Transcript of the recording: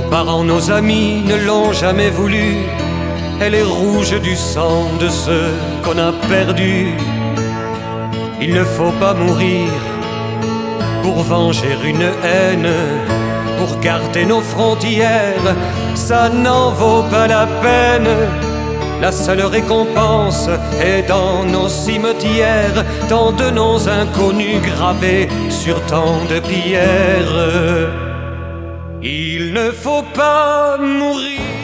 parents, nos amis ne l'ont jamais voulu. Elle est rouge du sang de ceux qu'on a perdus. Il ne faut pas mourir pour venger une haine, pour garder nos frontières, ça n'en vaut pas la peine. La seule récompense est dans nos cimetières, tant de noms inconnus gravés sur tant de pierres. Il ne faut pas mourir